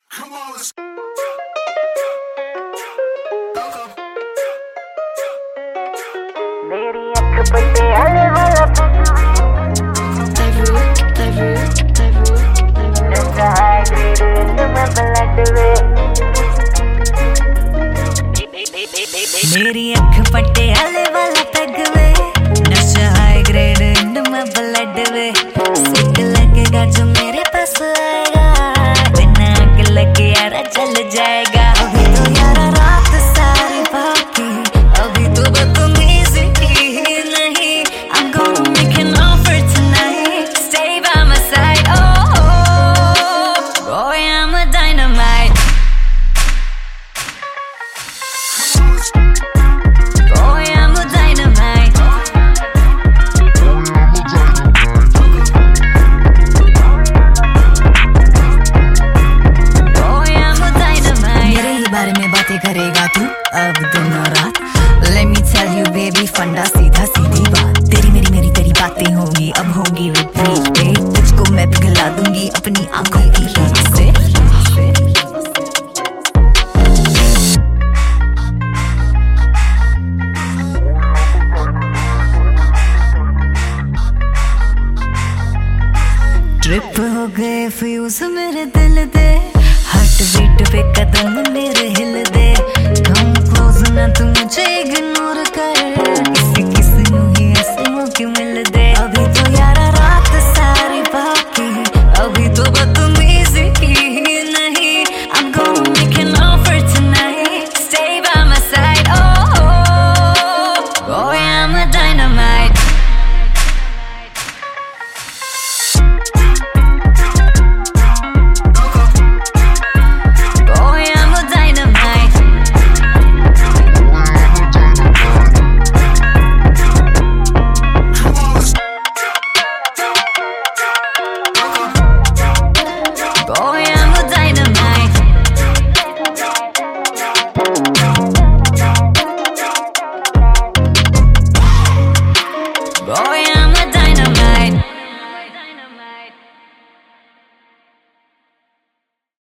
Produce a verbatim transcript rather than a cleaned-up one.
Come on, let's मेरी अख पटियाले वाला मेरी अख पटियाले वाला पैग वे नशा हाई ग्रेड इंड में ब्लड वे सिक लगेगा जो मेरे पास आएगा बिना आग लगे यारा चल जाएगा अभी तो यारा रात सारी बाकी अभी तो बदतमीजी ही नहीं I'm gonna make an offer tonight stay by my side oh, oh boy I'm a dynamite boy I'm a dynamite boy I'm a dynamite मेरे ही बारे में बातें करेगा तू अब दिन और रात Let me tell you baby फंडा सीधा सीधी बात तेरी मेरी मेरी तेरी बातें होंगी अब होंगी रिपीट पे तुझको मैं पिघला दूंगी अपनी आंखों की हीट से ट्रिप हो गए फ्यूज मेरे दिल दे हार्ट बीट पे कदम मेरे हिल दे कम क्लोज ना तू मुझे इग्नोर कर